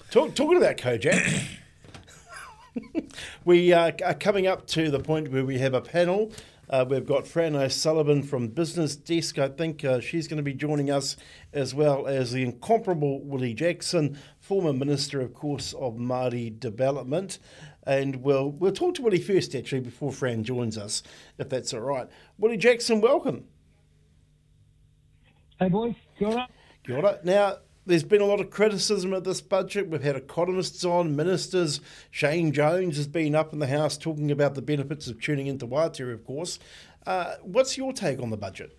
Talking about Kojak, we are coming up to the point where we have a panel. We've got Fran O'Sullivan from Business Desk. I think she's going to be joining us, as well as the incomparable Willie Jackson, former Minister, of course, of Māori Development. And we'll talk to Willie first, actually, before Fran joins us, if that's all right. Willie Jackson, welcome. Hey, boys. Kia ora. Kia ora. Now, there's been a lot of criticism of this budget. We've had economists on, ministers. Shane Jones has been up in the House talking about the benefits of tuning into Wātere, of course. What's your take on the budget?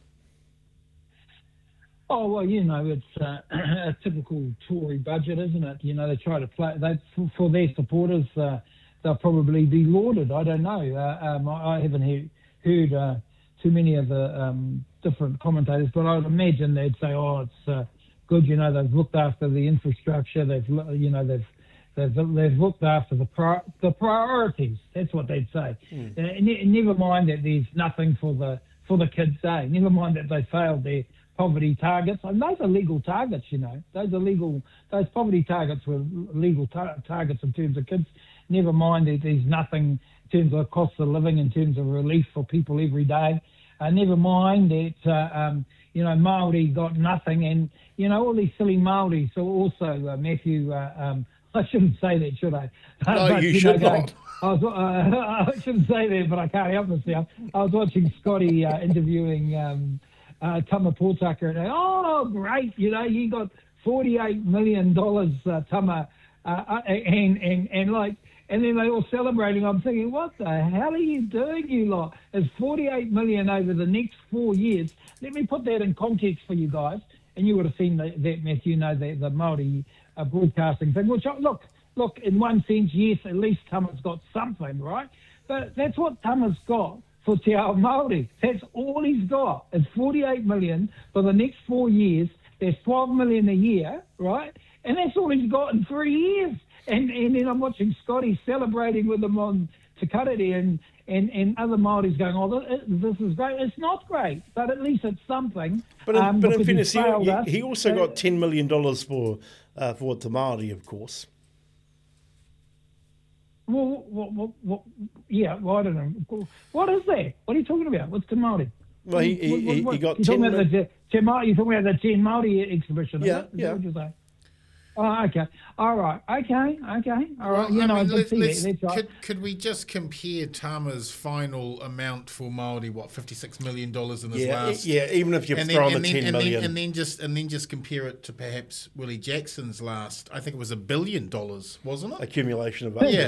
Oh, well, it's a typical Tory budget, isn't it? They try to play... For their supporters, they'll probably be lauded. I don't know. I haven't heard too many of the different commentators, but I would imagine they'd say, oh, it's... good, they've looked after the infrastructure. They've looked after the priorities. That's what they'd say. Never mind that there's nothing for the kids' day. Never mind that they failed their poverty targets. And those are legal targets. Those are legal. Those poverty targets were legal targets in terms of kids. Never mind that there's nothing in terms of cost of living, in terms of relief for people every day. Never mind that. Māori got nothing, and, all these silly Māoris are also, Matthew, I shouldn't say that, should I? No, but, you should not. I shouldn't say that, but I can't help myself. I was watching Scotty interviewing Tama Pōtaka, and oh, great, you got $48 million, Tama, and then they all celebrating. I'm thinking, what the hell are you doing, you lot? It's $48 million over the next 4 years. Let me put that in context for you guys. And you would have seen that Matthew, the Māori broadcasting thing. Which, look, in one sense, yes, at least Tama's got something, right? But that's what Tama's got for Te Ao Māori. That's all he's got. It's $48 million for the next 4 years. There's $12 million a year, right? And that's all he's got in 3 years. And then I'm watching Scotty celebrating with them on Te Karere and other Māoris going, oh, this is great. It's not great, but at least it's something. But in fairness, he also got $10 million for Te Māori, of course. Well, yeah, well, I don't know. What is that? What are you talking about? What's Te Māori? Well, he got 10 million. You're talking about the Te Māori exhibition, yeah, is that what you say? Oh, okay. All right. Okay. All right. Well, I did see that. That's right. Could we just compare Tama's final amount for Māori, $56 million in his last? Yeah, even if you've thrown the 10 million. And then just compare it to perhaps Willie Jackson's last, I think it was $1 billion, wasn't it? Accumulation of Yeah.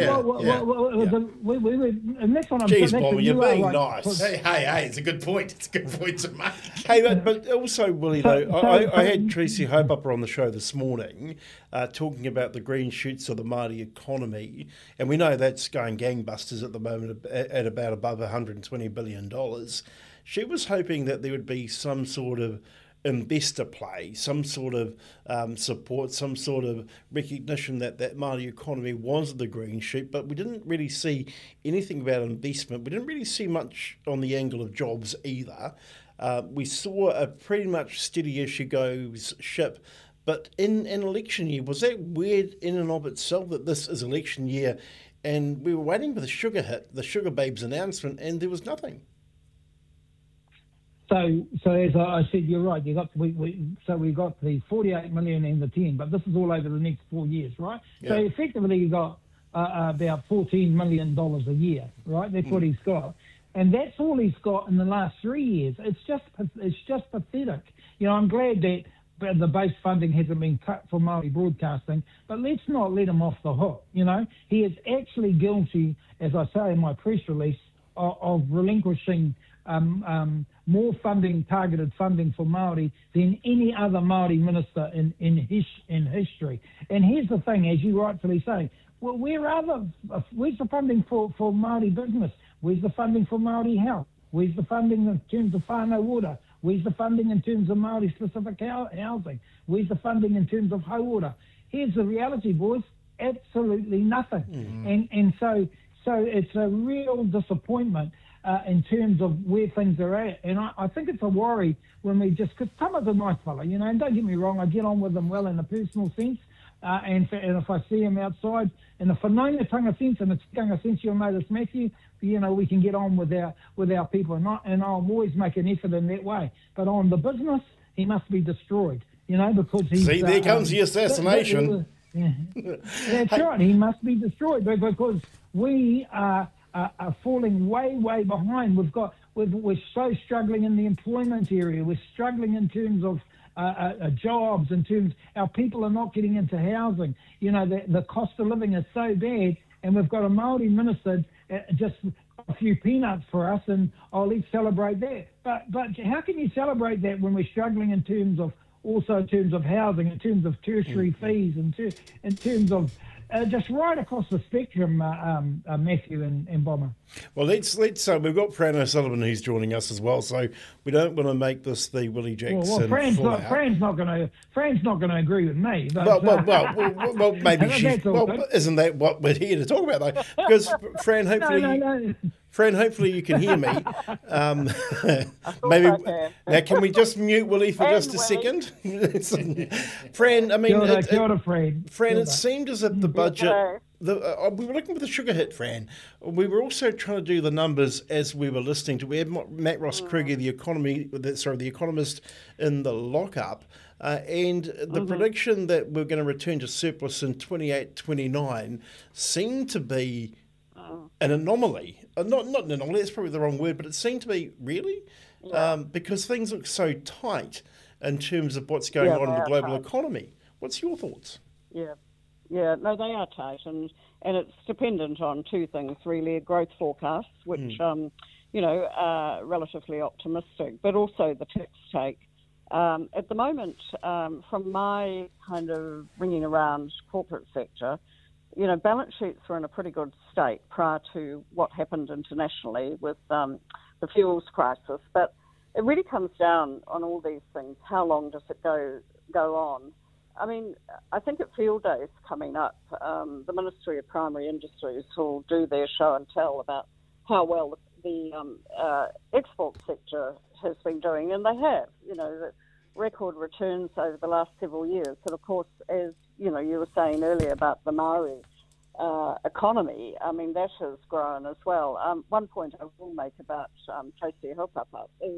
And that's what I'm saying. Jeez, saying. Bobby, you're being nice. Hey, it's a good point. It's a good point to make. Hey, but also, Willie, I had Tracy Hope up on the show this morning talking about the green shoots of the Māori economy, and we know that's going gangbusters at the moment at about above $120 billion. She was hoping that there would be some sort of investor play, some sort of support, some sort of recognition that Māori economy was the green shoot, but we didn't really see anything about investment. We didn't really see much on the angle of jobs either. We saw a pretty much steady as she goes ship. But in an election year, was that weird in and of itself that this is election year and we were waiting for the sugar hit, the Sugar Babes announcement, and there was nothing? So as I said, you're right. We got the 48 million and the 10, but this is all over the next 4 years, right? Yeah. So effectively, you got about $14 million a year, right? That's what he's got, and that's all he's got in the last 3 years. It's just pathetic. I'm glad that the base funding hasn't been cut for Māori broadcasting, but let's not let him off the hook. He is actually guilty, as I say in my press release, of relinquishing more funding, targeted funding for Māori than any other Māori minister in history. And here's the thing, as you rightfully say, well, where's the funding for Māori business? Where's the funding for Māori health? Where's the funding in terms of whānau water? Where's the funding in terms of Māori-specific housing? Where's the funding in terms of hauora? Here's the reality, boys. Absolutely nothing. Mm-hmm. And so it's a real disappointment in terms of where things are at. And I think it's a worry when we just... Because Tama's a nice fella, and don't get me wrong, I get on with him well in a personal sense. and if I see him outside, and if I know the tanga sense, and it's tanga sense, you'll know this, Matthew, we can get on with our people, and I'll always make an effort in that way. But on the business, he must be destroyed, because he's... See, there comes the assassination. That's right, he must be destroyed, because we are falling way, way behind. We're so struggling in the employment area. We're struggling in terms of jobs, in terms our people are not getting into housing. The cost of living is so bad, and we've got a Māori minister just a few peanuts for us, and let's celebrate that. But how can you celebrate that when we're struggling in terms of housing, in terms of tertiary fees, in terms of just right across the spectrum, Matthew and Bomber. Well, let's we've got Fran O'Sullivan who's joining us as well, so we don't want to make this the Willie Jackson. Fran's not going to agree with me. But, well, maybe she. Well, isn't that what we're here to talk about though? Because Fran, hopefully. No. Fran, hopefully you can hear me. Maybe now, can we just mute Willie for just a second? Fran, I mean, Kia ora, Fran. Fran, it seemed as if the budget. We were looking for the sugar hit, Fran. We were also trying to do the numbers as we were listening to. We had Matt Ross Kruger, the economist, in the lockup, and the prediction that we're going to return to surplus in 28-29 seemed to be an anomaly. Not an anomaly, that's probably the wrong word, but it seemed to be, really? Yeah. Because things look so tight in terms of what's going on in the global economy. What's your thoughts? Yeah, no, they are tight, and it's dependent on two things, really, growth forecasts, which, are relatively optimistic, but also the tax take. At the moment, from my kind of ringing around corporate sector, balance sheets were in a pretty good state prior to what happened internationally with the fuels crisis. But it really comes down on all these things. How long does it go on? I mean, I think at Field Days coming up, the Ministry of Primary Industries will do their show and tell about how well the export sector has been doing, and they have. The record returns over the last several years. And of course, as you were saying earlier about the Maori economy, I mean, that has grown as well. One point I will make about Tracy Haupapa is,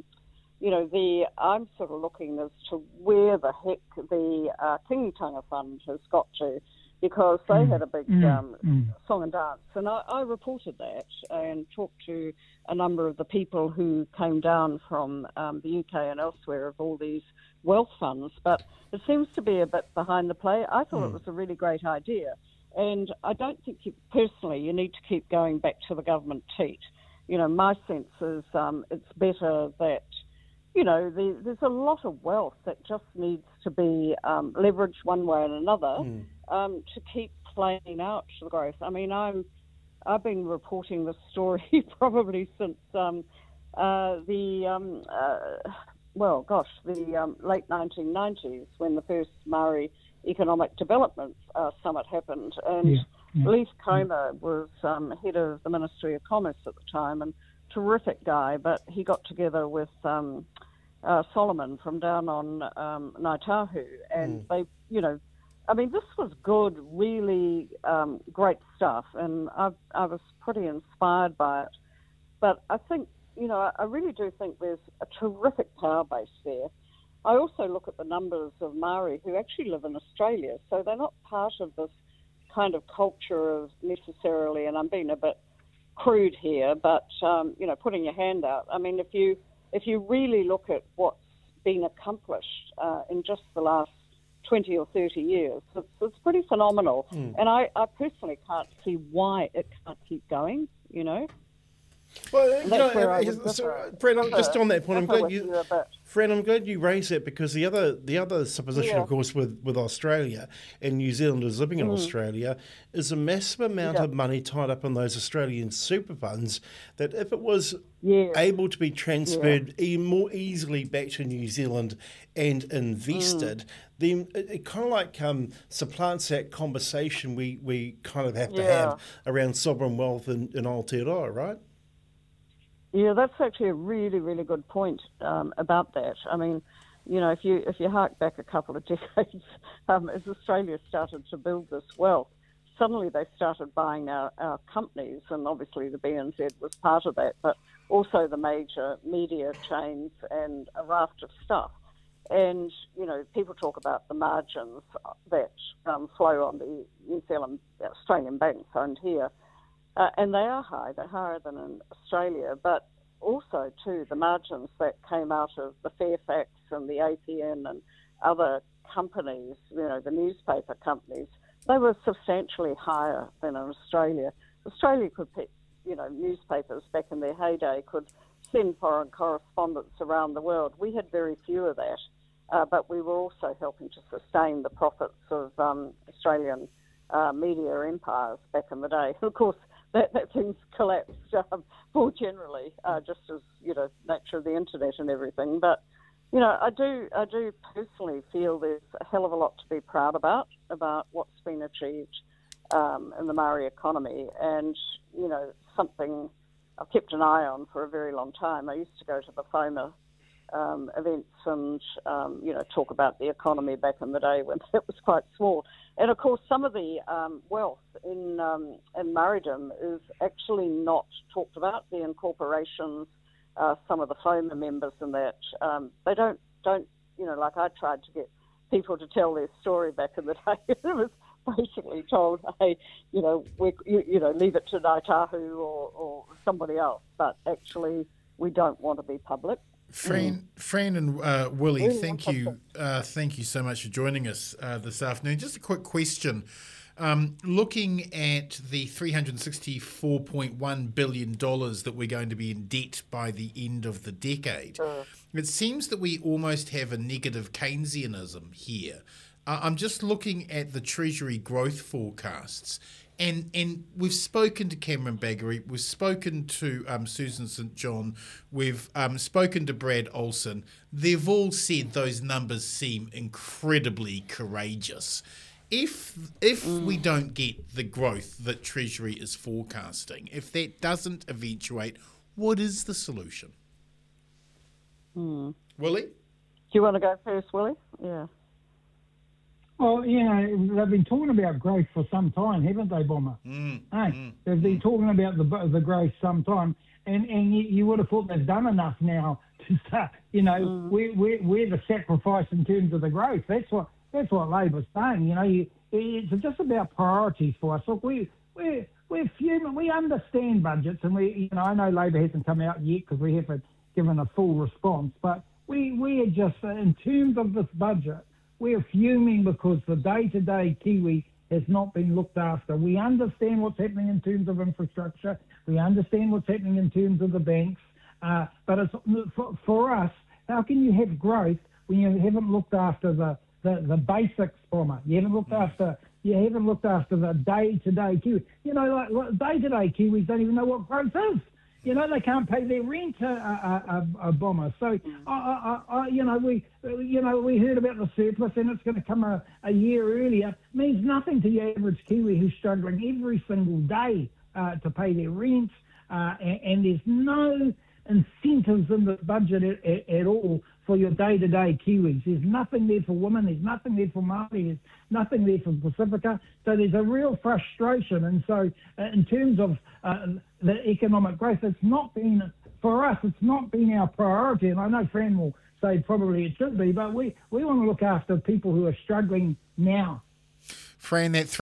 I'm sort of looking as to where the heck the Kingitanga Fund has got to, because they had a big song and dance. And I reported that and talked to a number of the people who came down from the UK and elsewhere of all these wealth funds. But it seems to be a bit behind the play. I thought it was a really great idea. And I don't think you need to keep going back to the government teat. My sense is it's better that, there's a lot of wealth that just needs to be leveraged one way and another to keep playing out the growth. I mean, I've been reporting this story probably since the late 1990s, when the first Maori Economic Development Summit happened, and Leif Comer was head of the Ministry of Commerce at the time, and terrific guy, but he got together with Solomon from down on Ngāi Tahu, and they, this was good, really great stuff, and I was pretty inspired by it. But I think, I really do think there's a terrific power base there. I also look at the numbers of Maori who actually live in Australia, so they're not part of this kind of culture of necessarily, and I'm being a bit crude here, but, putting your hand out. I mean, if you really look at what's been accomplished in just the last 20 or 30 years, it's pretty phenomenal. And I personally can't see why it can't keep going, Well, Fran, just on that point, I'm glad you raised that, because the other supposition, of course, with Australia and New Zealanders living in Australia, is a massive amount of money tied up in those Australian super funds that, if it was able to be transferred more easily back to New Zealand and invested, then it kind of like supplants that conversation we kind of have to have around sovereign wealth in Aotearoa, right? Yeah, that's actually a really, really good point about that. I mean, if you hark back a couple of decades, as Australia started to build this wealth, suddenly they started buying our companies, and obviously the BNZ was part of that, but also the major media chains and a raft of stuff. And, people talk about the margins that flow on the New Zealand, Australian banks owned here. And they are high. They're higher than in Australia. But also, too, the margins that came out of the Fairfax and the APN and other companies, the newspaper companies, they were substantially higher than in Australia. Australia could pick, newspapers back in their heyday could send foreign correspondents around the world. We had very few of that, but we were also helping to sustain the profits of Australian media empires back in the day. Of course, that thing's collapsed more generally, just as, nature of the internet and everything. But, I do personally feel there's a hell of a lot to be proud about what's been achieved in the Maori economy, and, something I've kept an eye on for a very long time. I used to go to the FOMA events and, talk about the economy back in the day when it was quite small. And, of course, some of the wealth in Māoridom is actually not talked about. The incorporations, some of the FOMA members and that, they don't, like I tried to get people to tell their story back in the day. It was basically told, hey, leave it to Ngāi Tahu or somebody else. But actually, we don't want to be public. Fran and Willie, thank you so much for joining us this afternoon. Just a quick question. Looking at the $364.1 billion that we're going to be in debt by the end of the decade, it seems that we almost have a negative Keynesianism here. I'm just looking at the Treasury growth forecasts, and we've spoken to Cameron Baggery, we've spoken to Susan St John, we've spoken to Brad Olson. They've all said those numbers seem incredibly courageous. If we don't get the growth that Treasury is forecasting, if that doesn't eventuate, what is the solution? Willie? Do you want to go first, Willie? Yeah. Well, they've been talking about growth for some time, haven't they, Bomber? They've been talking about the growth some time, and you would have thought they've done enough now to start. We're the sacrifice in terms of the growth. That's what Labor's saying. It's just about priorities for us. Look, we're fuming. We understand budgets, and I know Labor hasn't come out yet because we haven't given a full response, but we are just, in terms of this budget, we're fuming because the day-to-day Kiwi has not been looked after. We understand what's happening in terms of infrastructure. We understand what's happening in terms of the banks. But it's, for us, how can you have growth when you haven't looked after the basics, Bomber? You haven't looked after the day-to-day Kiwi. Like day-to-day Kiwis don't even know what growth is. They can't pay their rent, a Bomber. So, we heard about the surplus and it's going to come a year earlier. It means nothing to the average Kiwi who's struggling every single day to pay their rent, and there's no incentives in the budget at all for your day-to-day Kiwis. There's nothing there for women, there's nothing there for Māori, there's nothing there for Pacifica. So there's a real frustration. And so in terms of the economic growth, it's not been our priority. And I know Fran will say probably it should be, but we want to look after people who are struggling now. Fran, that